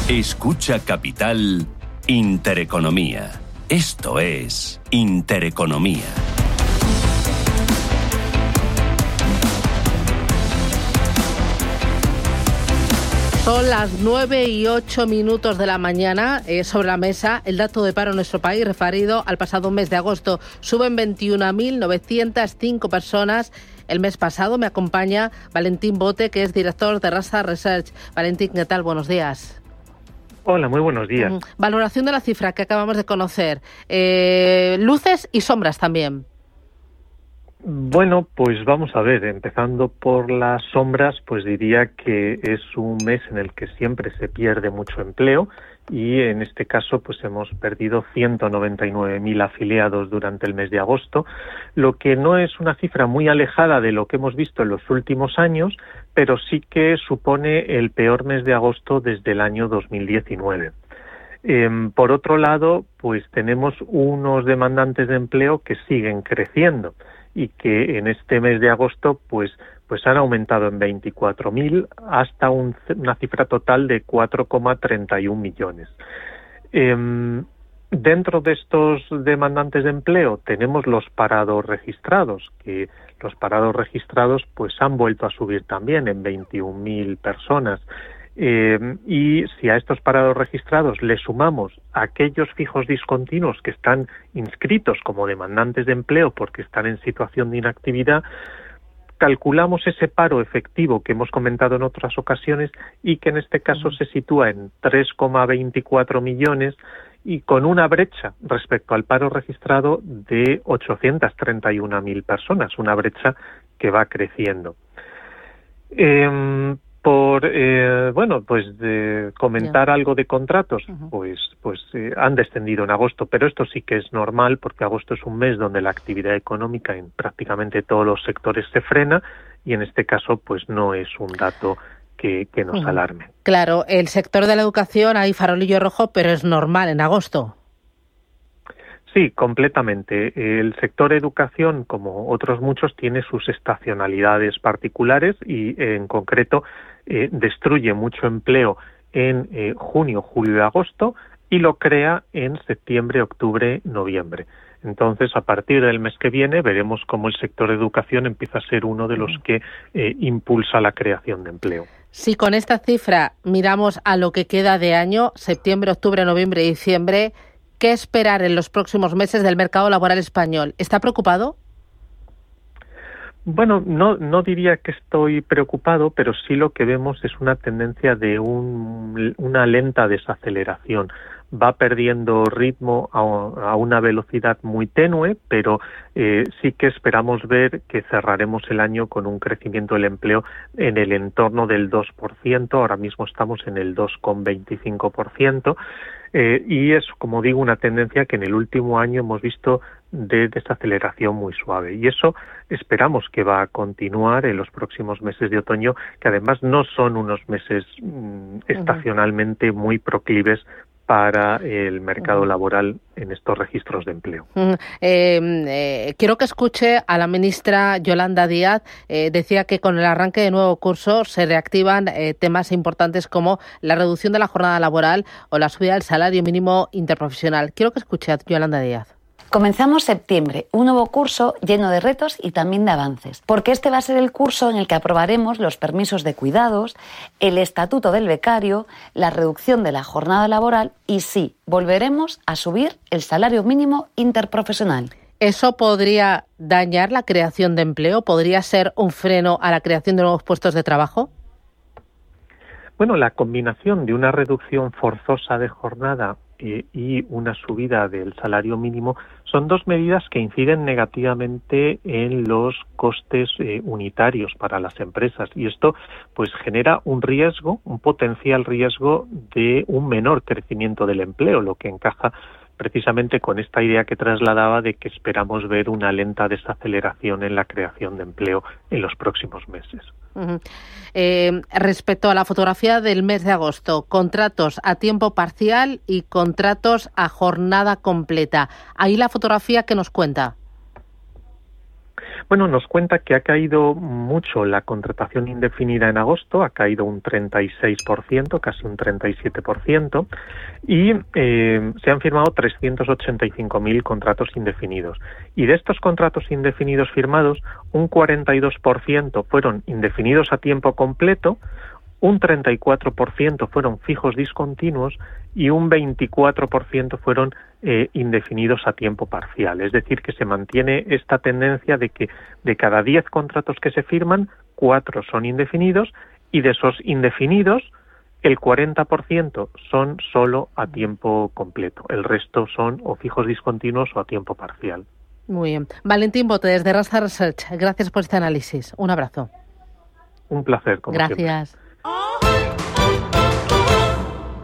Escucha Capital Intereconomía. Esto es Intereconomía. Son las 9:08 de la mañana. Sobre la mesa el dato de paro en nuestro país referido al pasado mes de agosto. Suben 21.905 personas. El mes pasado me acompaña Valentín Bote, que es director de Rasa Research. Valentín, ¿qué tal? Buenos días. Hola, muy buenos días. Valoración de la cifra que acabamos de conocer. Luces y sombras también. Bueno, pues vamos a ver, empezando por las sombras, pues diría que es un mes en el que siempre se pierde mucho empleo y en este caso pues hemos perdido 199.000 afiliados durante el mes de agosto, lo que no es una cifra muy alejada de lo que hemos visto en los últimos años, pero sí que supone el peor mes de agosto desde el año 2019. Por otro lado, pues tenemos unos demandantes de empleo que siguen creciendo y que en este mes de agosto pues han aumentado en 24.000 hasta una cifra total de 4,31 millones. Dentro de estos demandantes de empleo tenemos los parados registrados, que los parados registrados pues han vuelto a subir también en 21.000 personas. Y si a estos parados registrados le sumamos aquellos fijos discontinuos que están inscritos como demandantes de empleo porque están en situación de inactividad, calculamos ese paro efectivo que hemos comentado en otras ocasiones y que en este caso se sitúa en 3,24 millones y con una brecha respecto al paro registrado de 831.000 personas, una brecha que va creciendo. De comentar algo de contratos, han descendido en agosto, pero esto sí que es normal porque agosto es un mes donde la actividad económica en prácticamente todos los sectores se frena y en este caso pues no es un dato que nos alarme. Claro, el sector de la educación hay farolillo rojo, pero es normal en agosto. Sí, completamente. El sector educación, como otros muchos, tiene sus estacionalidades particulares y, en concreto, destruye mucho empleo en junio, julio y agosto y lo crea en septiembre, octubre, noviembre. Entonces, a partir del mes que viene, veremos cómo el sector educación empieza a ser uno de los que impulsa la creación de empleo. Si con esta cifra miramos a lo que queda de año, septiembre, octubre, noviembre y diciembre, ¿qué esperar en los próximos meses del mercado laboral español? ¿Está preocupado? Bueno, no diría que estoy preocupado, pero sí lo que vemos es una tendencia de una lenta desaceleración. Va perdiendo ritmo a una velocidad muy tenue, pero sí que esperamos ver que cerraremos el año con un crecimiento del empleo en el entorno del 2%, ahora mismo estamos en el 2,25%, y es, como digo, una tendencia que en el último año hemos visto de desaceleración muy suave, y eso esperamos que va a continuar en los próximos meses de otoño, que además no son unos meses estacionalmente muy proclives para el mercado laboral en estos registros de empleo. Quiero que escuche a la ministra Yolanda Díaz. Decía que con el arranque de nuevo curso se reactivan temas importantes como la reducción de la jornada laboral o la subida del salario mínimo interprofesional. Quiero que escuche a Yolanda Díaz. Comenzamos septiembre, un nuevo curso lleno de retos y también de avances, porque este va a ser el curso en el que aprobaremos los permisos de cuidados, el estatuto del becario, la reducción de la jornada laboral y sí, volveremos a subir el salario mínimo interprofesional. ¿Eso podría dañar la creación de empleo? ¿Podría ser un freno a la creación de nuevos puestos de trabajo? Bueno, la combinación de una reducción forzosa de jornada y una subida del salario mínimo son dos medidas que inciden negativamente en los costes unitarios para las empresas y esto pues genera un potencial riesgo de un menor crecimiento del empleo, lo que encaja precisamente con esta idea que trasladaba de que esperamos ver una lenta desaceleración en la creación de empleo en los próximos meses. Respecto a la fotografía del mes de agosto, contratos a tiempo parcial y contratos a jornada completa. Ahí la fotografía, ¿qué nos cuenta? Bueno, nos cuenta que ha caído mucho la contratación indefinida en agosto, ha caído un 36%, casi un 37%, y se han firmado 385.000 contratos indefinidos. Y de estos contratos indefinidos firmados, un 42% fueron indefinidos a tiempo completo, un 34% fueron fijos discontinuos y un 24% fueron indefinidos a tiempo parcial. Es decir, que se mantiene esta tendencia de que de cada 10 contratos que se firman, 4 son indefinidos, y de esos indefinidos, el 40% son solo a tiempo completo. El resto son o fijos discontinuos o a tiempo parcial. Muy bien. Valentín Bote, desde Rasta Research, gracias por este análisis. Un abrazo. Un placer, como siempre. Gracias.